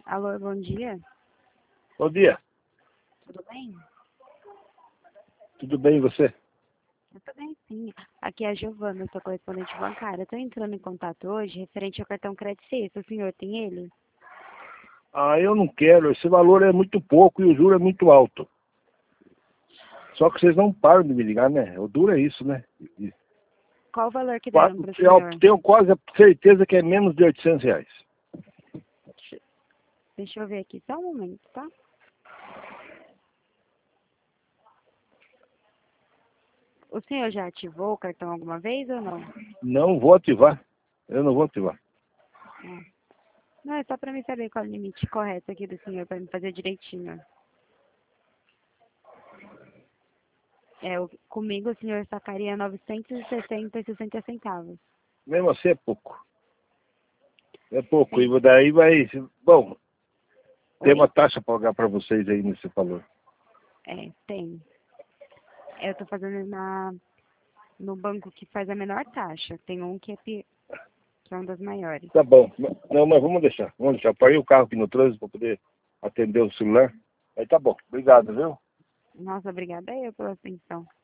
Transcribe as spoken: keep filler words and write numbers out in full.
Alô, bom dia. Bom dia. Tudo bem? Tudo bem e você? Eu tô bem, sim. Aqui é a Giovana, eu sou correspondente bancária. Estou entrando em contato hoje referente ao cartão Credit Suisse. O senhor tem ele? Ah, eu não quero. Esse valor é muito pouco e o juro é muito alto. Só que vocês não param de me ligar, né? O duro é isso, né? E- Qual o valor que qua- deram para o Eu senhor? tenho quase a certeza que é menos de oitocentos reais. Deixa eu ver aqui, só um momento, tá? O senhor já ativou o cartão alguma vez ou não? Não vou ativar. Eu não vou ativar. Ah. Não, é só para mim saber qual é o limite correto aqui do senhor, para me fazer direitinho. É, o- comigo o senhor sacaria novecentos e sessenta e sessenta centavos. Mesmo assim é pouco. É pouco. Tem... E daí vai... Bom, tem Oi? uma taxa para pagar para vocês aí nesse valor. É, tem. Eu tô fazendo na, no banco que faz a menor taxa. Tem um que é, pi- que é um das maiores. Tá bom. Não, mas vamos deixar. Vamos deixar. Parei o carro aqui no trânsito para poder atender o celular. Aí tá bom. Obrigado, viu? Nossa, obrigada eu pela atenção.